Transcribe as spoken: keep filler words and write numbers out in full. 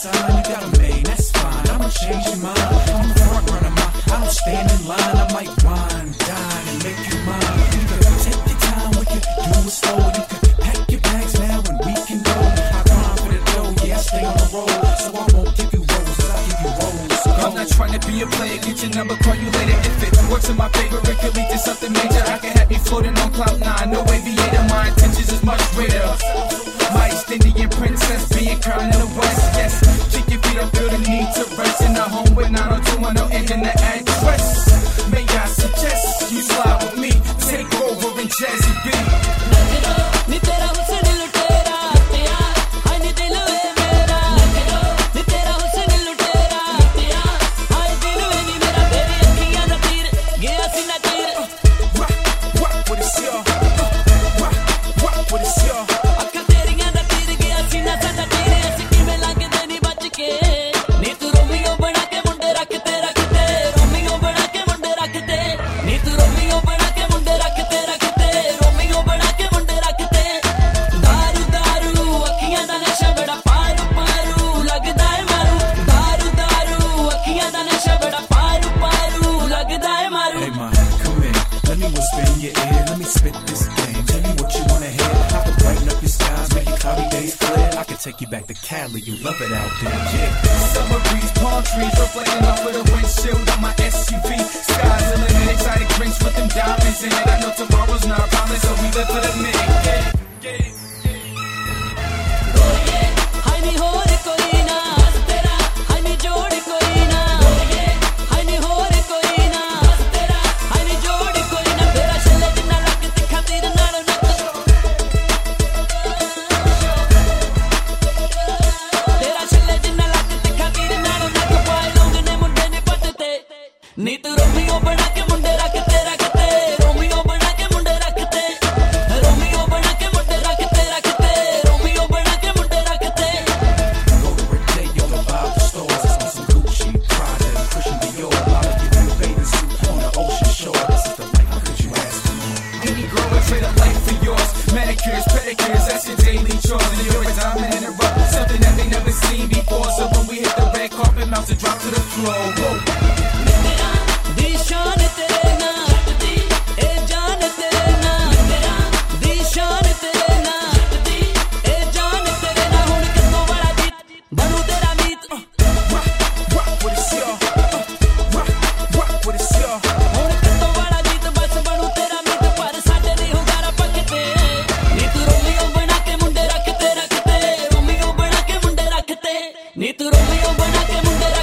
sign, you got a main, that's fine. I'ma change your mind. I'm the front runner, ma. I don't stand in line. I might wine, dine, and make you mine. You can take your time, we can do it slow. You can pack your bags now and we can go. I grind for the dough, yeah, I stay on the road. So I won't give you roses, I'll give you rolls. So I'm not trying to be a player, get your number, call you later. If it works in my favor, it could lead to something major. I can have you floating on cloud nine, no aviator. My intentions is much greater. My Indian princess being crowned in the west, yes. Kick your feet up, feel the need to rest in the home with nine oh two one oh and in the address. May I suggest you slide with me, take over in Jazzy B. Take you back to Cali, you love it out there, yeah. Summer breeze, palm trees, reflecting off with a windshield on my S U V. Skies the limit, exotic drinks with them diamonds in it. I know tomorrow's not promised, so we live for the minute. Get it, get it. Oh yeah, hai nahi ho re koi na, tera, hai nahi jod koi na. Oh yeah, hai nahi ho re koi na, tera, hai nahi jod koi na. Tera chale jina lag dikha tere naalo na. नी तू Romeo बना के मुंडे रखते रखते Romeo बना के मुंडे रखते Romeo बना के मुंडे रखते रखते रोमियो बना के मुंडे रखते Go to Rodeo, the Bible stores, on some Gucci, Prada, and Christian Dior. I'll give you a bathing suit on the ocean shore. This is the life, how could you ask for more? Any girl would trade a life for yours. Manicures, pedicures, that's your daily chores. And you're a diamond in the rough, something that they never seen before. So when we hit the red carpet, mouth to drop to the floor. Whoa. शान तेरे ना ए जान तेरे ना दी शान तेरे ना ए जान तेरे ना हुन कितो बड़ा जीत बनू तेरा मीत rock rock with it y'all rock rock with it y'all हुन कितो बड़ा जीत बस बनू तेरा मीत पर साडे नहीं हुगारा पकते नी तू रोमियो बना के मुंडे रखते रखते रोमियो बना के मुंडे रखते नी तू रोमियो बना के मुंडे